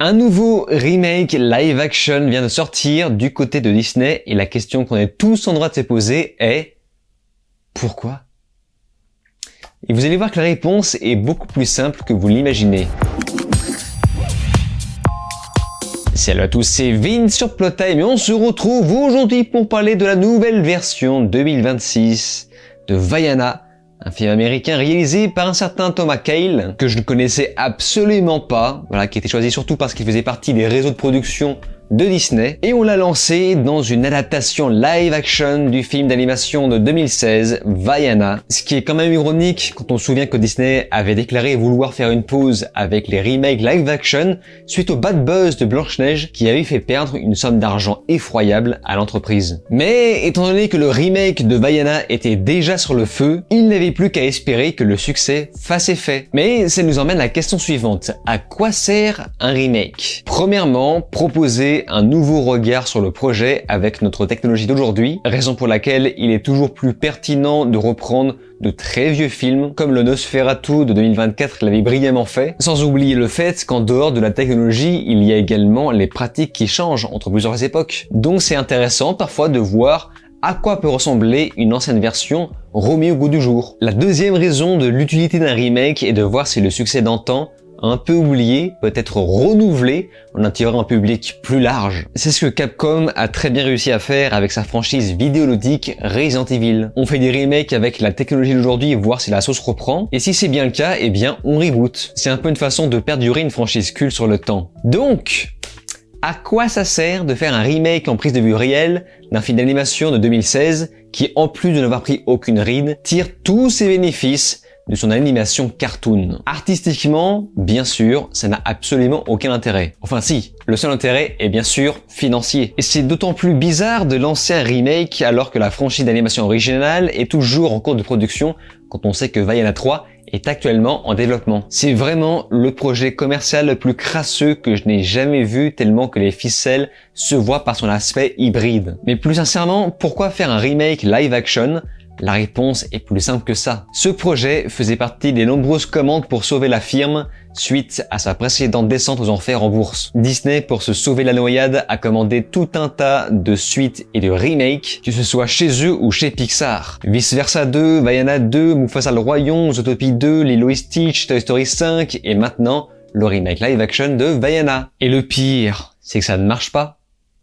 Un nouveau remake live action vient de sortir du côté de Disney et la question qu'on est tous en droit de se poser est pourquoi? Et vous allez voir que la réponse est beaucoup plus simple que vous l'imaginez. Salut à tous, c'est Vince sur Plottime et on se retrouve aujourd'hui pour parler de la nouvelle version 2026 de Vaiana, un film américain réalisé par un certain Thomas Kail, que je ne connaissais absolument pas, qui a été choisi surtout parce qu'il faisait partie des réseaux de production de Disney, et on l'a lancé dans une adaptation live action du film d'animation de 2016, Vaiana, ce qui est quand même ironique quand on se souvient que Disney avait déclaré vouloir faire une pause avec les remakes live action suite au bad buzz de Blanche-Neige qui avait fait perdre une somme d'argent effroyable à l'entreprise. Mais étant donné que le remake de Vaiana était déjà sur le feu, il n'avait plus qu'à espérer que le succès fasse effet. Mais ça nous emmène à la question suivante: à quoi sert un remake? Premièrement, proposer un nouveau regard sur le projet avec notre technologie d'aujourd'hui, raison pour laquelle il est toujours plus pertinent de reprendre de très vieux films comme le Nosferatu de 2024 l'avait brillamment fait, sans oublier le fait qu'en dehors de la technologie, il y a également les pratiques qui changent entre plusieurs époques. Donc c'est intéressant parfois de voir à quoi peut ressembler une ancienne version remise au goût du jour. La deuxième raison de l'utilité d'un remake est de voir si le succès d'antan, un peu oublié, peut être renouvelé en attirant un public plus large. C'est ce que Capcom a très bien réussi à faire avec sa franchise vidéoludique Resident Evil. On fait des remakes avec la technologie d'aujourd'hui, voir si la sauce reprend, et si c'est bien le cas, eh bien on reboot. C'est un peu une façon de perdurer une franchise culte sur le temps. Donc, à quoi ça sert de faire un remake en prise de vue réelle d'un film d'animation de 2016 qui, en plus de n'avoir pris aucune ride, tire tous ses bénéfices de son animation cartoon? Artistiquement, bien sûr, ça n'a absolument aucun intérêt. Enfin si, le seul intérêt est bien sûr financier. Et c'est d'autant plus bizarre de lancer un remake alors que la franchise d'animation originale est toujours en cours de production quand on sait que Vaiana 3 est actuellement en développement. C'est vraiment le projet commercial le plus crasseux que je n'ai jamais vu, tellement que les ficelles se voient par son aspect hybride. Mais plus sincèrement, pourquoi faire un remake live action? La réponse est plus simple que ça. Ce projet faisait partie des nombreuses commandes pour sauver la firme suite à sa précédente descente aux enfers en bourse. Disney, pour se sauver la noyade, a commandé tout un tas de suites et de remakes, que ce soit chez eux ou chez Pixar. Vice Versa 2, Vaiana 2, Mufasa le Royaume, Zootopie 2, Lilo et Stitch, Toy Story 5 et maintenant le remake live action de Vaiana. Et le pire, c'est que ça ne marche pas.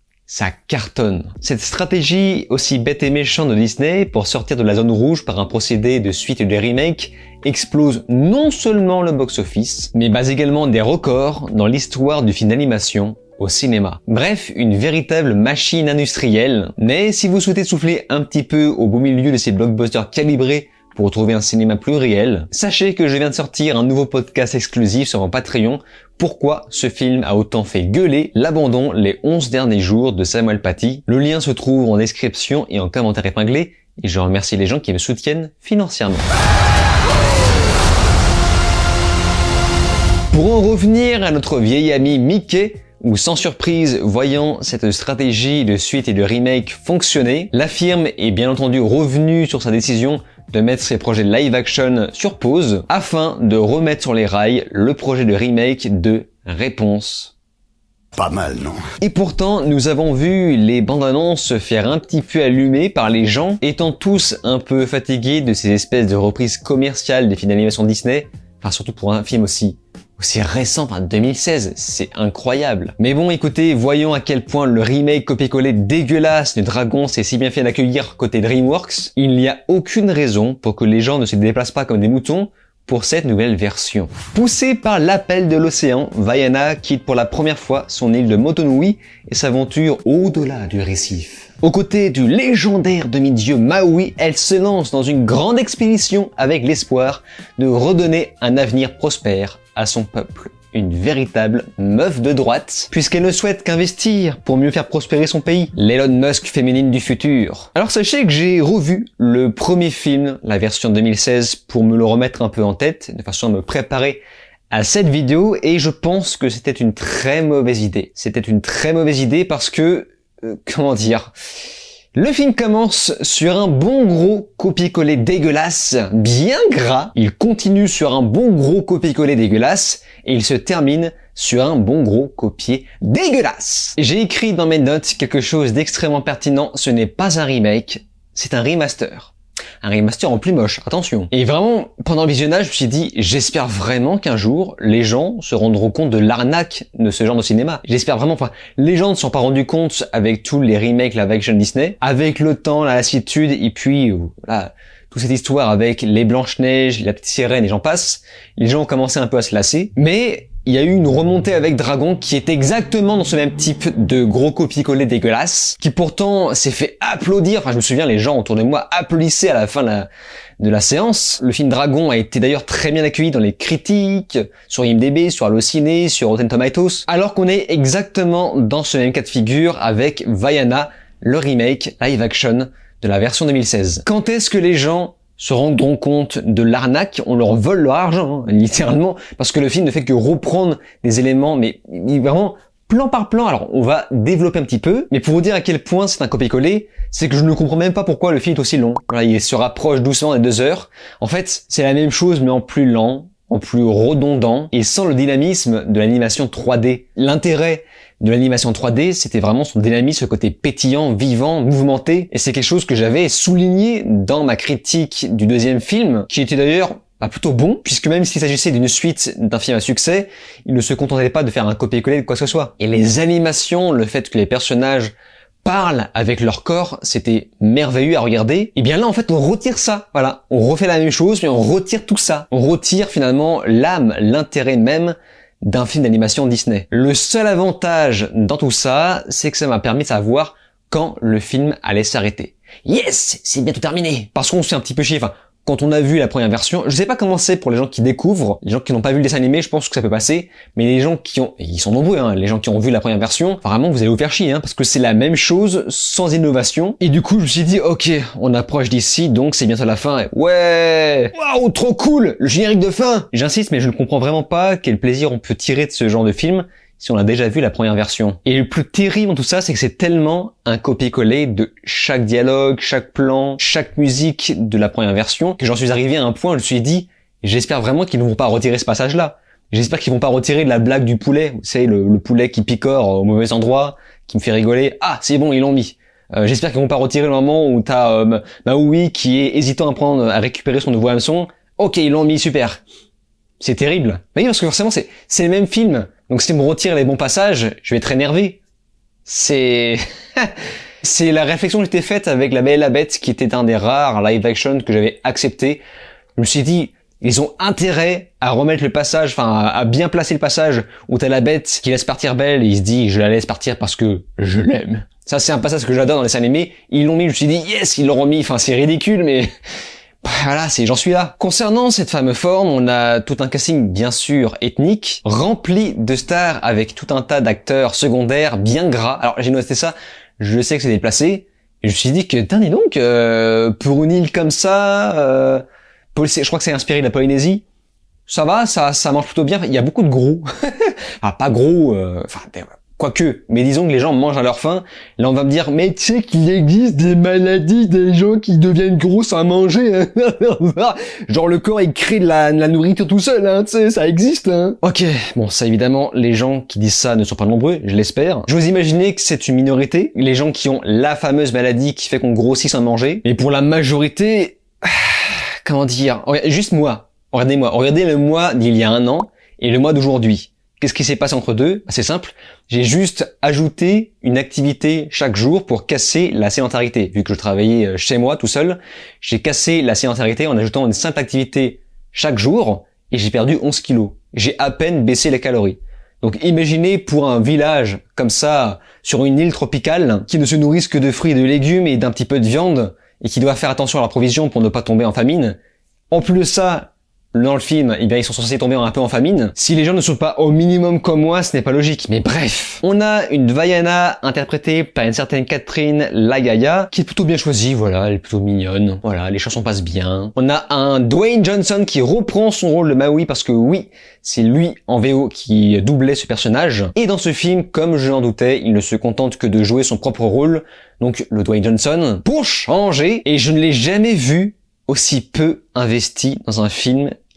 Ça cartonne. Cette stratégie aussi bête et méchante de Disney pour sortir de la zone rouge par un procédé de suite et de remake explose non seulement le box-office, mais bat également des records dans l'histoire du film d'animation au cinéma. Bref, une véritable machine industrielle. Mais si vous souhaitez souffler un petit peu au beau milieu de ces blockbusters calibrés pour retrouver un cinéma plus réel, sachez que je viens de sortir un nouveau podcast exclusif sur mon Patreon. Pourquoi ce film a autant fait gueuler l'abandon les 11 derniers jours de Samuel Paty. Le lien se trouve en description et en commentaire épinglé, et je remercie les gens qui me soutiennent financièrement. Pour en revenir à notre vieil ami Mickey, où sans surprise, voyant cette stratégie de suite et de remake fonctionner, la firme est bien entendu revenue sur sa décision de mettre ses projets live action sur pause afin de remettre sur les rails le projet de remake de Réponse. Pas mal, non? Et pourtant, nous avons vu les bandes annonces se faire un petit peu allumer par les gens, étant tous un peu fatigués de ces espèces de reprises commerciales des films d'animation Disney, enfin surtout pour un film aussi récent, 2016, c'est incroyable. Mais bon, écoutez, voyons à quel point le remake copié-collé dégueulasse de Dragon s'est si bien fait d'accueillir côté DreamWorks. Il n'y a aucune raison pour que les gens ne se déplacent pas comme des moutons pour cette nouvelle version. Poussé par l'appel de l'océan, Vaiana quitte pour la première fois son île de Motunui et s'aventure au-delà du récif. Aux côtés du légendaire demi-dieu Maui, elle se lance dans une grande expédition avec l'espoir de redonner un avenir prospère à son peuple. Une véritable meuf de droite, puisqu'elle ne souhaite qu'investir pour mieux faire prospérer son pays. L'Elon Musk féminine du futur. Alors sachez que j'ai revu le premier film, la version 2016, pour me le remettre un peu en tête, de façon à me préparer à cette vidéo, et je pense que c'était une très mauvaise idée. C'était une très mauvaise idée parce que, comment dire... Le film commence sur un bon gros copier-coller dégueulasse, bien gras. Il continue sur un bon gros copier-coller dégueulasse et il se termine sur un bon gros copier dégueulasse. J'ai écrit dans mes notes quelque chose d'extrêmement pertinent, ce n'est pas un remake, c'est un remaster. Un remaster en plus moche, attention. Et vraiment, pendant le visionnage, je me suis dit, j'espère vraiment qu'un jour, les gens se rendront compte de l'arnaque de ce genre de cinéma. J'espère vraiment, les gens ne se sont pas rendus compte avec tous les remakes live action Disney, avec le temps, la lassitude, et puis, voilà, toute cette histoire avec les Blanche-Neige, la petite sirène et j'en passe, les gens ont commencé un peu à se lasser, mais il y a eu une remontée avec Dragon qui est exactement dans ce même type de gros copier-coller dégueulasse, qui pourtant s'est fait applaudir. Enfin, je me souviens, les gens autour de moi applaudissaient à la fin de la séance. Le film Dragon a été d'ailleurs très bien accueilli dans les critiques, sur IMDb, sur Allociné, sur Rotten Tomatoes, alors qu'on est exactement dans ce même cas de figure avec Vaiana, le remake live action de la version 2016. Quand est-ce que les gens se rendront compte de l'arnaque? On leur vole leur argent, hein, littéralement, parce que le film ne fait que reprendre des éléments, mais vraiment plan par plan. Alors, on va développer un petit peu, mais pour vous dire à quel point c'est un copier-coller, c'est que je ne comprends même pas pourquoi le film est aussi long. Voilà, il se rapproche doucement des 2 heures. En fait, c'est la même chose, mais en plus lent, en plus redondant, et sans le dynamisme de l'animation 3D. L'intérêt de l'animation 3D, c'était vraiment son dynamisme, ce côté pétillant, vivant, mouvementé, et c'est quelque chose que j'avais souligné dans ma critique du 2e film, qui était d'ailleurs plutôt bon, puisque même s'il s'agissait d'une suite d'un film à succès, il ne se contentait pas de faire un copier-coller de quoi que ce soit. Et les animations, le fait que les personnages parlent avec leur corps, c'était merveilleux à regarder. Et bien là, en fait, on retire ça. Voilà. On refait la même chose, mais on retire tout ça. On retire finalement l'âme, l'intérêt même d'un film d'animation Disney. Le seul avantage dans tout ça, c'est que ça m'a permis de savoir quand le film allait s'arrêter. Yes, c'est bientôt terminé. Parce qu'on s'est un petit peu chier. Enfin, quand on a vu la première version, je sais pas comment c'est pour les gens qui découvrent, les gens qui n'ont pas vu le dessin animé, je pense que ça peut passer, mais les gens qui ont, et ils sont nombreux, hein, les gens qui ont vu la première version, vraiment vous allez vous faire chier, hein, parce que c'est la même chose sans innovation. Et du coup, je me suis dit, ok, on approche d'ici, donc c'est bientôt la fin. Et ouais, waouh, trop cool, le générique de fin. J'insiste, mais je ne comprends vraiment pas quel plaisir on peut tirer de ce genre de film si on a déjà vu la première version. Et le plus terrible dans tout ça, c'est que c'est tellement un copier-coller de chaque dialogue, chaque plan, chaque musique de la première version, que j'en suis arrivé à un point où je me suis dit, j'espère vraiment qu'ils ne vont pas retirer ce passage-là. J'espère qu'ils vont pas retirer de la blague du poulet, vous savez, le poulet qui picore au mauvais endroit, qui me fait rigoler. Ah, c'est bon, ils l'ont mis. J'espère qu'ils vont pas retirer le moment où t'as Maui qui est hésitant à récupérer son nouveau hameçon. Ok, ils l'ont mis, super. C'est terrible. Oui, parce que forcément, c'est le même film. Donc si on me retire les bons passages, je vais être énervé. C'est la réflexion que j'étais faite avec La Belle et la Bête, qui était un des rares live action que j'avais accepté. Je me suis dit, ils ont intérêt à remettre le passage, enfin à bien placer le passage où t'as la bête qui laisse partir Belle et il se dit, je la laisse partir parce que je l'aime. Ça, c'est un passage que j'adore dans les dessins animés. Ils l'ont mis, je me suis dit, yes, ils l'ont remis. Enfin, c'est ridicule, mais voilà, j'en suis là. Concernant cette fameuse forme, on a tout un casting bien sûr ethnique, rempli de stars avec tout un tas d'acteurs secondaires bien gras. Alors j'ai noté ça, je sais que c'est déplacé, et je me suis dit que, dis donc, pour une île comme ça, je crois que c'est inspiré de la Polynésie, ça va, ça marche plutôt bien. Il y a beaucoup de gros, ah pas gros, quoique, mais disons que les gens mangent à leur faim. Là, on va me dire, mais tu sais qu'il existe des maladies, des gens qui deviennent gros sans manger, hein. Genre le corps, il crée de la nourriture tout seul, hein, tu sais, ça existe, hein. Ok, bon, ça évidemment, les gens qui disent ça ne sont pas nombreux, je l'espère. Je vous imaginez que c'est une minorité, les gens qui ont la fameuse maladie qui fait qu'on grossit sans manger. Mais pour la majorité, comment dire, juste moi, regardez-moi, regardez le mois d'il y a 1 an et le mois d'aujourd'hui. Qu'est-ce qui s'est passé entre deux? C'est simple, j'ai juste ajouté une activité chaque jour pour casser la sédentarité. Vu que je travaillais chez moi tout seul, j'ai cassé la sédentarité en ajoutant une simple activité chaque jour et j'ai perdu 11 kilos. J'ai à peine baissé les calories. Donc imaginez pour un village comme ça, sur une île tropicale, qui ne se nourrissent que de fruits et de légumes et d'un petit peu de viande, et qui doit faire attention à leur provision pour ne pas tomber en famine. En plus de ça, dans le film, eh bien, ils sont censés tomber un peu en famine. Si les gens ne sont pas au minimum comme moi, ce n'est pas logique. Mais bref. On a une Vaiana interprétée par une certaine Catherine Lagaya, qui est plutôt bien choisie, voilà, elle est plutôt mignonne. Voilà, les chansons passent bien. On a un Dwayne Johnson qui reprend son rôle de Maui parce que oui, c'est lui en VO qui doublait ce personnage. Et dans ce film, comme je l'en doutais, il ne se contente que de jouer son propre rôle. Donc, le Dwayne Johnson, pour changer. Et je ne l'ai jamais vu aussi peu investi dans un film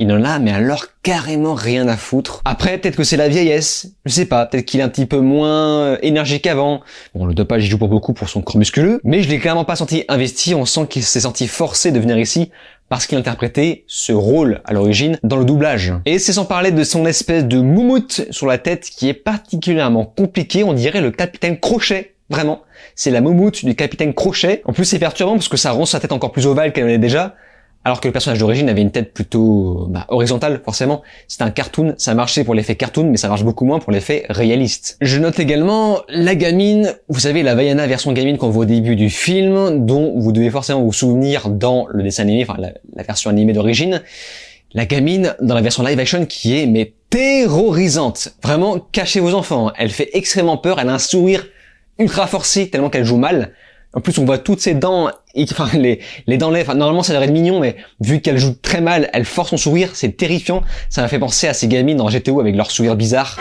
il en a mais alors carrément rien à foutre. Après, peut-être que c'est la vieillesse, je sais pas, peut-être qu'il est un petit peu moins énergique qu'avant. Bon, le dopage, il joue pour beaucoup pour son corps musculeux, mais je l'ai clairement pas senti investi, on sent qu'il s'est senti forcé de venir ici parce qu'il interprétait ce rôle à l'origine dans le doublage. Et c'est sans parler de son espèce de moumoute sur la tête qui est particulièrement compliqué, on dirait le capitaine Crochet, vraiment. C'est la moumoute du capitaine Crochet. En plus, c'est perturbant parce que ça rend sa tête encore plus ovale qu'elle en est déjà. Alors que le personnage d'origine avait une tête plutôt horizontale, forcément. C'était un cartoon, ça marchait pour l'effet cartoon, mais ça marche beaucoup moins pour l'effet réaliste. Je note également la gamine, vous savez, la Vaiana version gamine qu'on voit au début du film, dont vous devez forcément vous souvenir dans le dessin animé, enfin la version animée d'origine. La gamine, dans la version live action, qui est, mais terrorisante. Vraiment, cachez vos enfants, hein. Elle fait extrêmement peur, elle a un sourire ultra forcé, tellement qu'elle joue mal. En plus, on voit toutes ses dents, enfin les dents lèvres. Enfin, normalement, ça devrait être mignon, mais vu qu'elle joue très mal, elle force son sourire, c'est terrifiant. Ça m'a fait penser à ces gamines dans GTO avec leur sourire bizarre.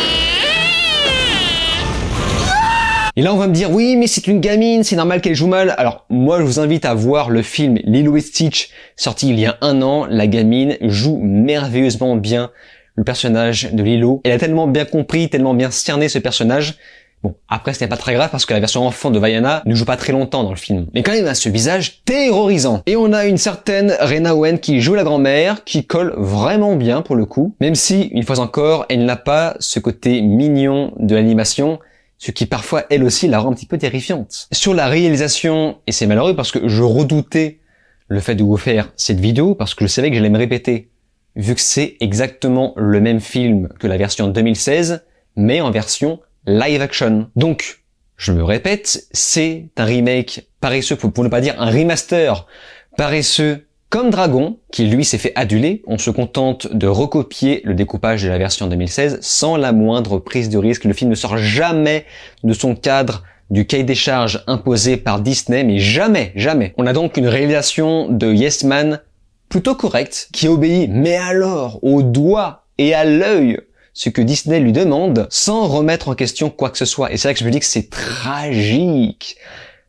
Et là, on va me dire, oui, mais c'est une gamine, c'est normal qu'elle joue mal. Alors, moi, je vous invite à voir le film Lilo et Stitch, sorti il y a 1 an. La gamine joue merveilleusement bien le personnage de Lilo. Elle a tellement bien compris, tellement bien cerné ce personnage. Bon, après, ce n'est pas très grave parce que la version enfant de Vaiana ne joue pas très longtemps dans le film. Mais quand même, elle a ce visage terrorisant. Et on a une certaine Rena Owen qui joue la grand-mère, qui colle vraiment bien pour le coup. Même si, une fois encore, elle n'a pas ce côté mignon de l'animation, ce qui parfois, elle aussi, la rend un petit peu terrifiante. Sur la réalisation, et c'est malheureux parce que je redoutais le fait de vous faire cette vidéo, parce que je savais que j'allais me répéter, vu que c'est exactement le même film que la version 2016, mais en version live action. Donc, je me répète, c'est un remake paresseux, pour ne pas dire un remaster paresseux comme Dragon, qui lui s'est fait aduler. On se contente de recopier le découpage de la version 2016 sans la moindre prise de risque. Le film ne sort jamais de son cadre du cahier des charges imposé par Disney, mais jamais, jamais. On a donc une réalisation de Yes Man plutôt correcte, qui obéit, mais alors, au doigt et à l'œil, ce que Disney lui demande, sans remettre en question quoi que ce soit. Et c'est là que je me dis que c'est tragique.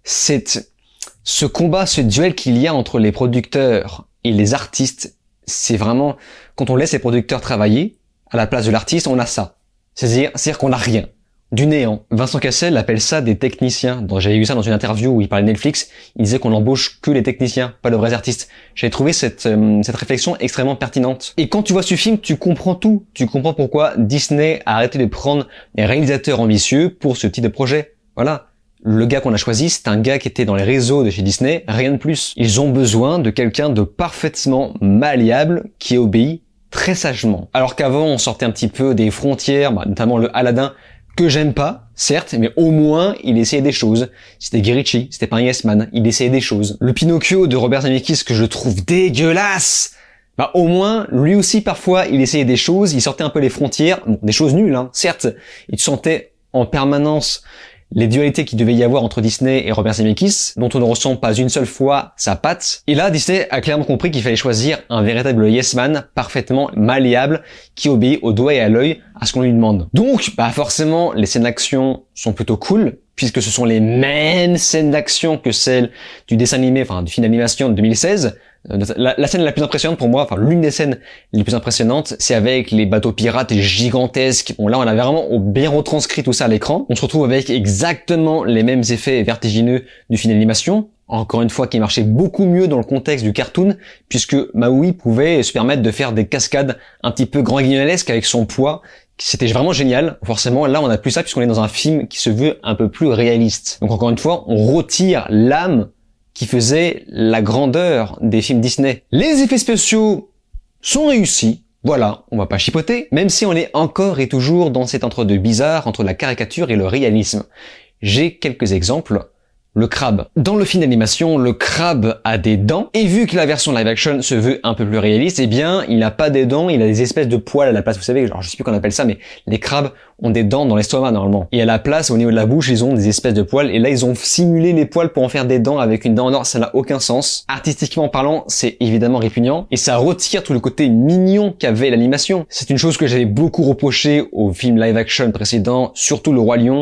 Ce combat, ce duel qu'il y a entre les producteurs et les artistes, c'est vraiment, quand on laisse les producteurs travailler, à la place de l'artiste, on a ça. C'est-à-dire qu'on n'a rien. Du néant. Vincent Cassel appelle ça des techniciens. J'avais vu ça dans une interview où il parlait de Netflix. Il disait qu'on n'embauche que les techniciens, pas de vrais artistes. J'avais trouvé cette réflexion extrêmement pertinente. Et quand tu vois ce film, tu comprends tout. Tu comprends pourquoi Disney a arrêté de prendre des réalisateurs ambitieux pour ce type de projet. Voilà. Le gars qu'on a choisi, c'est un gars qui était dans les réseaux de chez Disney, rien de plus. Ils ont besoin de quelqu'un de parfaitement malléable qui obéit très sagement. Alors qu'avant, on sortait un petit peu des frontières, notamment le Aladdin, que j'aime pas, certes, mais au moins, il essayait des choses. C'était Guy Ritchie, c'était pas un Yes Man, il essayait des choses. Le Pinocchio de Robert Zemeckis, que je trouve dégueulasse, au moins, lui aussi, parfois, il essayait des choses, il sortait un peu les frontières, bon, des choses nulles, certes, et tu sentais en permanence les dualités qu'il devait y avoir entre Disney et Robert Zemeckis, dont on ne ressent pas une seule fois sa patte. Et là, Disney a clairement compris qu'il fallait choisir un véritable yes man, parfaitement malléable, qui obéit au doigt et à l'œil à ce qu'on lui demande. Donc, forcément, les scènes d'action sont plutôt cool, puisque ce sont les mêmes scènes d'action que celles du dessin animé, enfin du film d'animation de 2016. La scène la plus impressionnante pour moi, enfin l'une des scènes les plus impressionnantes, c'est avec les bateaux pirates gigantesques. Bon là on a vraiment bien retranscrit tout ça à l'écran. On se retrouve avec exactement les mêmes effets vertigineux du film d'animation. Encore une fois qui marchait beaucoup mieux dans le contexte du cartoon, puisque Maui pouvait se permettre de faire des cascades un petit peu grand guignolesques avec son poids. C'était vraiment génial. Forcément, là, on a plus ça puisqu'on est dans un film qui se veut un peu plus réaliste. Donc encore une fois, on retire l'âme qui faisait la grandeur des films Disney. Les effets spéciaux sont réussis. Voilà, on va pas chipoter, même si on est encore et toujours dans cet entre-deux bizarre entre la caricature et le réalisme. J'ai quelques exemples. Le crabe. Dans le film d'animation, le crabe a des dents, et vu que la version live action se veut un peu plus réaliste, eh bien, il n'a pas des dents, il a des espèces de poils à la place, vous savez, genre, je sais plus qu'on appelle ça, mais les crabes ont des dents dans l'estomac, normalement. Et à la place, au niveau de la bouche, ils ont des espèces de poils, et là, ils ont simulé les poils pour en faire des dents avec une dent en or, ça n'a aucun sens. Artistiquement parlant, c'est évidemment répugnant, et ça retire tout le côté mignon qu'avait l'animation. C'est une chose que j'avais beaucoup reproché aux films live action précédents, surtout Le Roi Lion,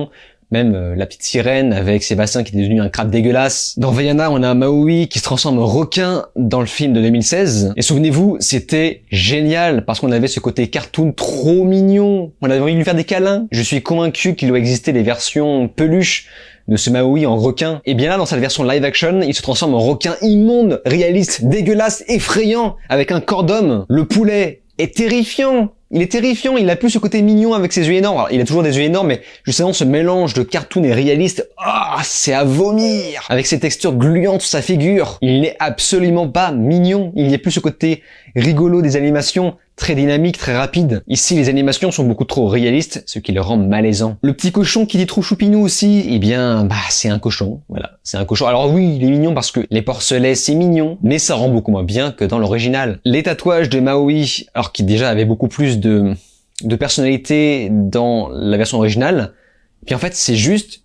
Même la petite sirène avec Sébastien qui est devenu un crabe dégueulasse. Dans Vaiana, on a un Maui qui se transforme en requin dans le film de 2016. Et souvenez-vous, c'était génial parce qu'on avait ce côté cartoon trop mignon. On avait envie de lui faire des câlins. Je suis convaincu qu'il doit exister des versions peluches de ce Maui en requin. Et bien là, dans cette version live action, il se transforme en requin immonde, réaliste, dégueulasse, effrayant, avec un corps d'homme. Le poulet est terrifiant. Il est terrifiant, il a plus ce côté mignon avec ses yeux énormes. Alors, il a toujours des yeux énormes, mais justement ce mélange de cartoon et réaliste, c'est à vomir. Avec ses textures gluantes sur sa figure, il n'est absolument pas mignon. Il n'y a plus ce côté rigolo des animations, très dynamique, très rapide. Ici, les animations sont beaucoup trop réalistes, ce qui le rend malaisant. Le petit cochon qui dit trop choupinou aussi, eh bien, c'est un cochon. Voilà, c'est un cochon. Alors oui, il est mignon parce que les porcelets, c'est mignon, mais ça rend beaucoup moins bien que dans l'original. Les tatouages de Maui, alors qui déjà avaient beaucoup plus de personnalité dans la version originale, puis en fait, c'est juste,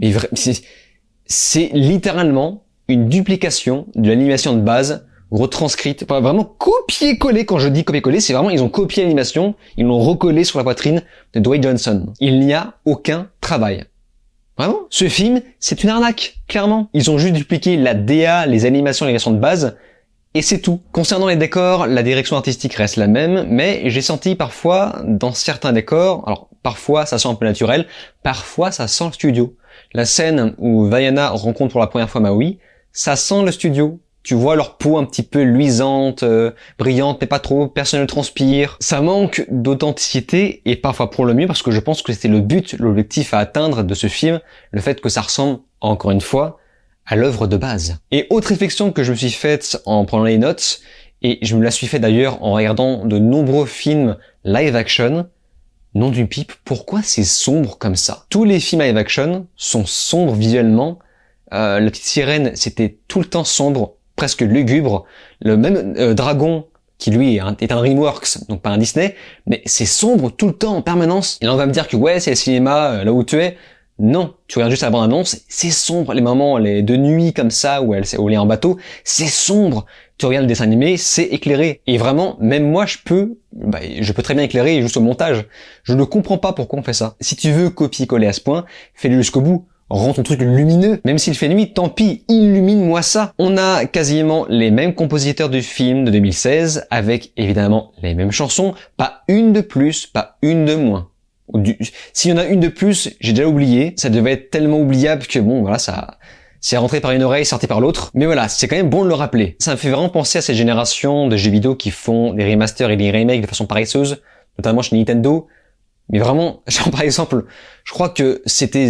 c'est littéralement une duplication de l'animation de base retranscrite, enfin, vraiment copier-coller. Quand je dis copier-coller, c'est vraiment, ils ont copié l'animation, ils l'ont recollé sur la poitrine de Dwayne Johnson. Il n'y a aucun travail. Vraiment, ce film, c'est une arnaque, clairement. Ils ont juste dupliqué la DA, les animations, les versions de base, et c'est tout. Concernant les décors, la direction artistique reste la même, mais j'ai senti parfois, dans certains décors, alors parfois ça sent un peu naturel, parfois ça sent le studio. La scène où Vaiana rencontre pour la première fois Maui, ça sent le studio. Tu vois leur peau un petit peu luisante, brillante, mais pas trop, personne ne transpire. Ça manque d'authenticité, et parfois pour le mieux, parce que je pense que c'était le but, l'objectif à atteindre de ce film, le fait que ça ressemble, encore une fois, à l'œuvre de base. Et autre réflexion que je me suis faite en prenant les notes, et je me la suis fait d'ailleurs en regardant de nombreux films live action, nom d'une pipe, pourquoi c'est sombre comme ça? Tous les films live action sont sombres visuellement, la petite sirène c'était tout le temps sombre, presque lugubre, le même Dragon, qui lui est un DreamWorks, donc pas un Disney, mais c'est sombre tout le temps, en permanence. Et là on va me dire que ouais, c'est le cinéma, là où tu es. Non, tu regardes juste la bande-annonce, c'est sombre, les moments de nuit comme ça, où elle est en bateau, c'est sombre. Tu regardes le dessin animé, c'est éclairé. Et vraiment, même moi, je peux très bien éclairer juste au montage. Je ne comprends pas pourquoi on fait ça. Si tu veux copier-coller à ce point, fais-le jusqu'au bout. Rends ton truc lumineux. Même s'il fait nuit, tant pis, illumine-moi ça. On a quasiment les mêmes compositeurs du film de 2016, avec évidemment les mêmes chansons, pas une de plus, pas une de moins. S'il y en a une de plus, j'ai déjà oublié. Ça devait être tellement oubliable que bon, voilà, ça, c'est rentré par une oreille, sorti par l'autre. Mais voilà, c'est quand même bon de le rappeler. Ça me fait vraiment penser à cette génération de jeux vidéo qui font des remasters et des remakes de façon paresseuse, notamment chez Nintendo. Mais vraiment, genre par exemple, je crois que c'était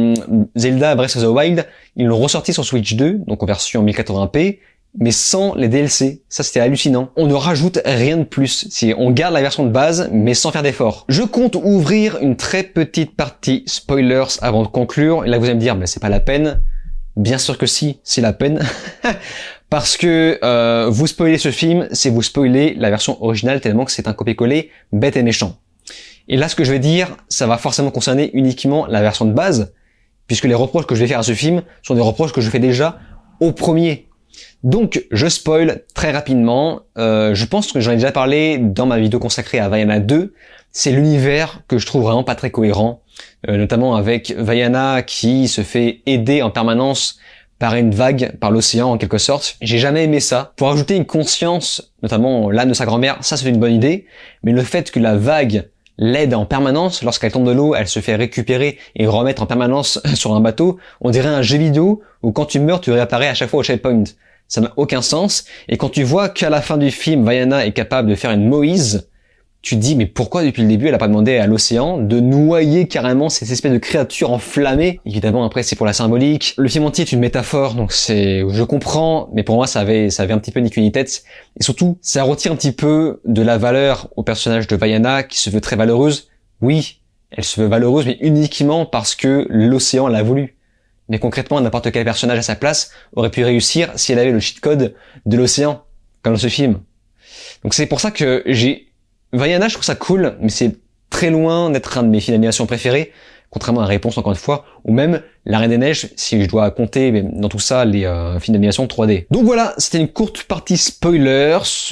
Zelda Breath of the Wild, ils l'ont ressorti sur Switch 2, donc en version 1080p, mais sans les DLC. Ça, c'était hallucinant. On ne rajoute rien de plus. On garde la version de base, mais sans faire d'effort. Je compte ouvrir une très petite partie spoilers avant de conclure. Et là, vous allez me dire, c'est pas la peine. Bien sûr que si, c'est la peine. Parce que vous spoiler ce film, c'est vous spoiler la version originale tellement que c'est un copier-coller bête et méchant. Et là, ce que je vais dire, ça va forcément concerner uniquement la version de base, puisque les reproches que je vais faire à ce film sont des reproches que je fais déjà au premier. Donc, je spoil très rapidement. Je pense que j'en ai déjà parlé dans ma vidéo consacrée à Vaiana 2. C'est l'univers que je trouve vraiment pas très cohérent, notamment avec Vaiana qui se fait aider en permanence par une vague, par l'océan en quelque sorte. J'ai jamais aimé ça. Pour ajouter une conscience, notamment l'âme de sa grand-mère, ça c'est une bonne idée. Mais le fait que la vague l'aide en permanence, lorsqu'elle tombe de l'eau, elle se fait récupérer et remettre en permanence sur un bateau, on dirait un jeu vidéo où quand tu meurs, tu réapparais à chaque fois au checkpoint. Ça n'a aucun sens. Et quand tu vois qu'à la fin du film, Vaiana est capable de faire une Moïse, tu te dis, mais pourquoi depuis le début, elle a pas demandé à l'océan de noyer carrément ces espèces de créatures enflammées? Évidemment, après, c'est pour la symbolique. Le film entier est une métaphore, donc je comprends, mais pour moi, ça avait un petit peu ni queue ni tête. Et surtout, ça retire un petit peu de la valeur au personnage de Vaiana, qui se veut très valeureuse. Oui, elle se veut valeureuse, mais uniquement parce que l'océan l'a voulu. Mais concrètement, n'importe quel personnage à sa place aurait pu réussir si elle avait le cheat code de l'océan, comme dans ce film. Donc c'est pour ça que Vaiana, je trouve ça cool, mais c'est très loin d'être un de mes films d'animation préférés, contrairement à Réponse encore une fois, ou même La Reine des Neiges, si je dois compter dans tout ça les films d'animation 3D. Donc voilà, c'était une courte partie spoilers.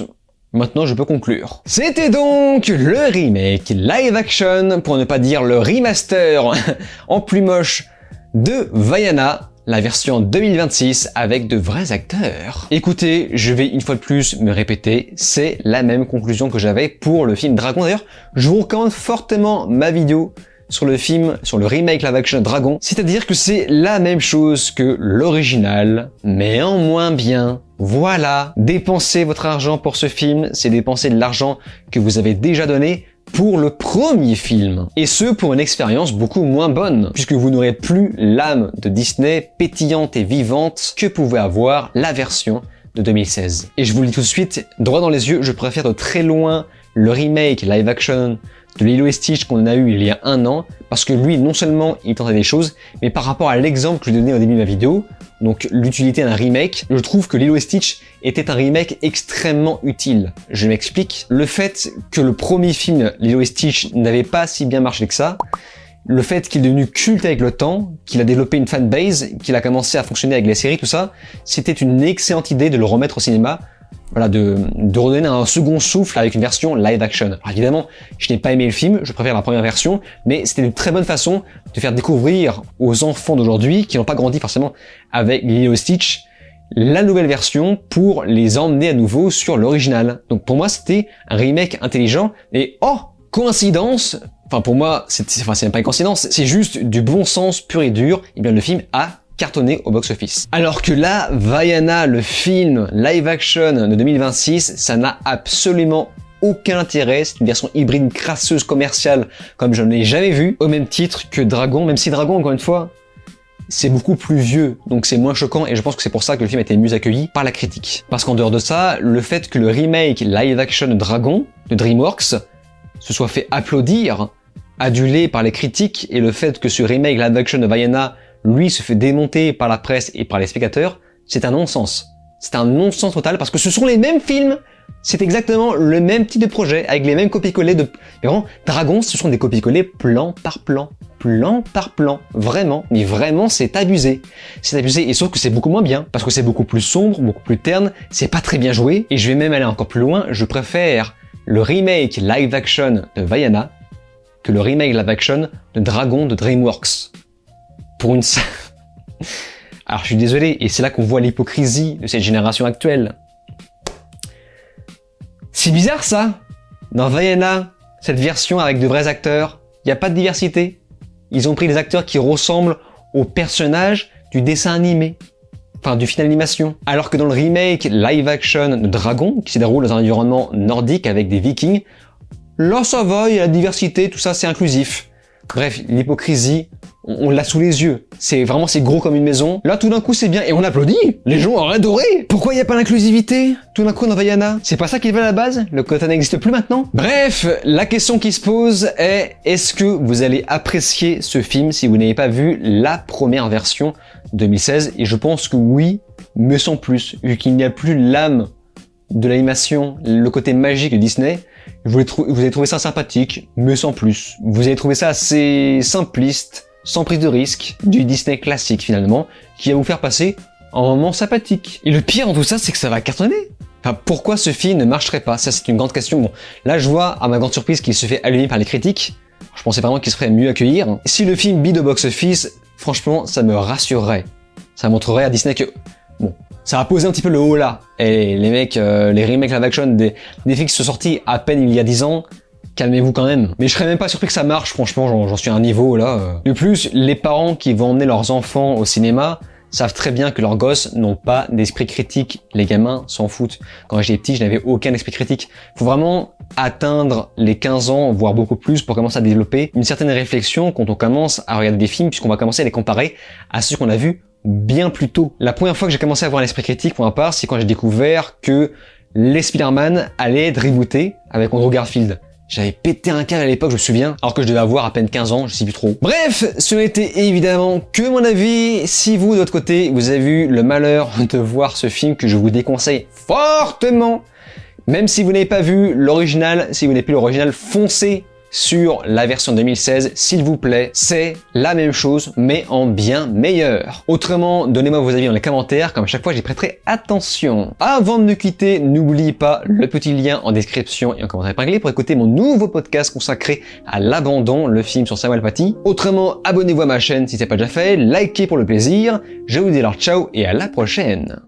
Maintenant, je peux conclure. C'était donc le remake live action, pour ne pas dire le remaster en plus moche de Vaiana, la version 2026 avec de vrais acteurs. Écoutez, je vais une fois de plus me répéter, c'est la même conclusion que j'avais pour le film Dragon. D'ailleurs, je vous recommande fortement ma vidéo sur le film, sur le remake live action Dragon. C'est-à-dire que c'est la même chose que l'original, mais en moins bien. Voilà, dépensez votre argent pour ce film, c'est dépenser de l'argent que vous avez déjà donné pour le premier film. Et ce, pour une expérience beaucoup moins bonne, puisque vous n'aurez plus l'âme de Disney pétillante et vivante que pouvait avoir la version de 2016. Et je vous le dis tout de suite, droit dans les yeux, je préfère de très loin le remake live action de Lilo et Stitch qu'on a eu il y a 1 an, parce que lui, non seulement il tentait des choses, mais par rapport à l'exemple que je donnais au début de ma vidéo, donc l'utilité d'un remake, je trouve que Lilo et Stitch était un remake extrêmement utile. Je m'explique. Le fait que le premier film, Lilo et Stitch, n'avait pas si bien marché que ça, le fait qu'il est devenu culte avec le temps, qu'il a développé une fanbase, qu'il a commencé à fonctionner avec les séries, tout ça, c'était une excellente idée de le remettre au cinéma. Voilà, de redonner un second souffle avec une version live action. Alors évidemment, je n'ai pas aimé le film, je préfère la première version, mais c'était une très bonne façon de faire découvrir aux enfants d'aujourd'hui, qui n'ont pas grandi forcément avec Lilo et Stitch, la nouvelle version pour les emmener à nouveau sur l'original. Donc pour moi, c'était un remake intelligent, et oh, coïncidence, enfin pour moi, c'est même pas une coïncidence, c'est juste du bon sens pur et dur, et bien le film a cartonné au box-office. Alors que là, Vaiana, le film live action de 2026, ça n'a absolument aucun intérêt, c'est une version hybride crasseuse commerciale comme je ne l'ai jamais vu, au même titre que Dragon, même si Dragon, encore une fois, c'est beaucoup plus vieux, donc c'est moins choquant, et je pense que c'est pour ça que le film a été mieux accueilli par la critique. Parce qu'en dehors de ça, le fait que le remake live action de Dragon, de DreamWorks, se soit fait applaudir, adulé par les critiques, et le fait que ce remake live action de Vaiana lui se fait démonter par la presse et par les spectateurs, c'est un non-sens. C'est un non-sens total parce que ce sont les mêmes films, c'est exactement le même type de projet avec les mêmes copies-collées de... Mais vraiment, Dragon, ce sont des copies-collées plan par plan. Plan par plan. Vraiment, mais vraiment, c'est abusé. C'est abusé, et sauf que c'est beaucoup moins bien, parce que c'est beaucoup plus sombre, beaucoup plus terne, c'est pas très bien joué, et je vais même aller encore plus loin, je préfère le remake live action de Vaiana que le remake live action de Dragon de DreamWorks. Pour une... Alors je suis désolé, et c'est là qu'on voit l'hypocrisie de cette génération actuelle. C'est bizarre ça. Dans Vaiana, cette version avec de vrais acteurs, il n'y a pas de diversité. Ils ont pris des acteurs qui ressemblent aux personnages du dessin animé, enfin du film d'animation. Alors que dans le remake live action de Dragon, qui se déroule dans un environnement nordique avec des vikings, là ça va, il y a la diversité, tout ça c'est inclusif. Bref, l'hypocrisie, on l'a sous les yeux. C'est gros comme une maison. Là, tout d'un coup, c'est bien. Et on applaudit. Les gens ont adoré. Pourquoi il n'y a pas l'inclusivité tout d'un coup dans Vaiana? C'est pas ça qu'ils veulent à la base? Le quota n'existe plus maintenant? Bref, la question qui se pose est, est-ce que vous allez apprécier ce film si vous n'avez pas vu la première version 2016? Et je pense que oui, mais sans plus. Vu qu'il n'y a plus l'âme de l'animation, le côté magique de Disney, vous allez trouver ça sympathique, mais sans plus. Vous allez trouver ça assez simpliste, sans prise de risque, du Disney classique finalement, qui va vous faire passer un moment sympathique. Et le pire dans tout ça, c'est que ça va cartonner. Enfin, pourquoi ce film ne marcherait pas? Ça, c'est une grande question. Bon, là, je vois, à ma grande surprise, qu'il se fait allumer par les critiques. Je pensais vraiment qu'il se ferait mieux accueillir. Si le film bide au box-office, franchement, ça me rassurerait. Ça montrerait à Disney que, bon, ça a posé un petit peu le haut là. Et les mecs, les remakes live action des films qui sont sortis à peine il y a 10 ans, calmez-vous quand même. Mais je serais même pas surpris que ça marche, franchement, j'en suis à un niveau là. De plus, les parents qui vont emmener leurs enfants au cinéma savent très bien que leurs gosses n'ont pas d'esprit critique. Les gamins s'en foutent. Quand j'étais petit, je n'avais aucun esprit critique. Faut vraiment atteindre les 15 ans, voire beaucoup plus, pour commencer à développer une certaine réflexion quand on commence à regarder des films, puisqu'on va commencer à les comparer à ceux qu'on a vus bien plus tôt. La première fois que j'ai commencé à avoir l'esprit critique, pour ma part, c'est quand j'ai découvert que les Spider-Man allaient être rebootés avec Andrew Garfield. J'avais pété un câble à l'époque, je me souviens, alors que je devais avoir à peine 15 ans, je sais plus trop. Bref, ce n'était évidemment que mon avis. Si vous, de votre côté, vous avez eu le malheur de voir ce film que je vous déconseille fortement, même si vous n'avez pas vu l'original, si vous n'avez plus l'original, foncez sur la version 2016, s'il vous plaît. C'est la même chose, mais en bien meilleur. Autrement, donnez-moi vos avis dans les commentaires, comme à chaque fois j'y prêterai attention. Avant de nous quitter, n'oubliez pas le petit lien en description et en commentaire épinglé pour écouter mon nouveau podcast consacré à l'abandon, le film sur Samuel Paty. Autrement, abonnez-vous à ma chaîne si c'est pas déjà fait, likez pour le plaisir. Je vous dis alors ciao et à la prochaine.